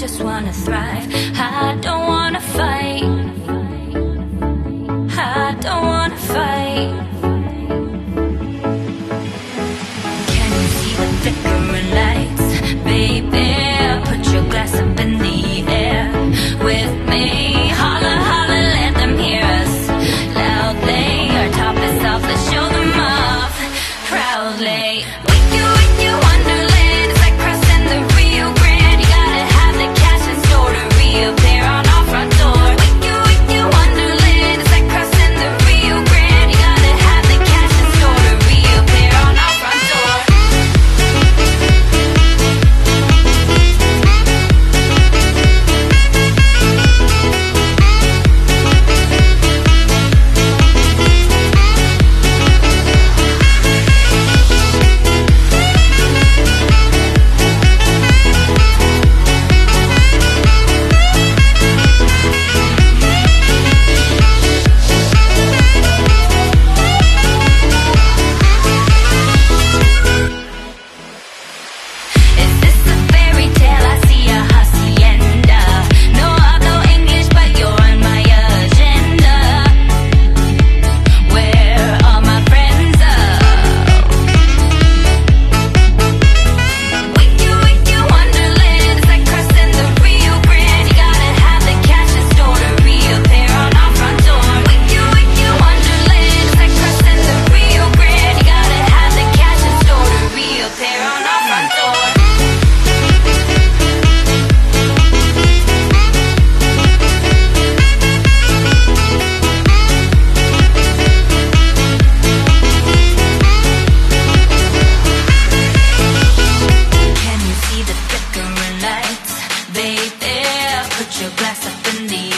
just wanna thrive. I don't wanna fight. I don't wanna fight. Can you see the flickering lights? Baby, put your glass up in the air with me. Holla, holla, let them hear us loudly. Our top is off, let's show them off proudly. With you, Wonderland. It's like crossing the Rio Grande. You gotta have the cash in store to reappear on our front door. With you, Wonderland. It's like crossing the Rio Grande. You gotta have the cash in store to reappear on our front door. Is this a fairy tale? I see a hacienda. No hablo English, but you're on my agenda. Where are my friends? With you, Wonderland. It's like crossing the Rio Grande. You gotta have the cash in store to reappear on our front door. With you, Wonderland. It's like crossing the Rio Grande. You gotta have the cash in store to reappear on our front door. Can you see the flickering lights? Baby, put your glass up in the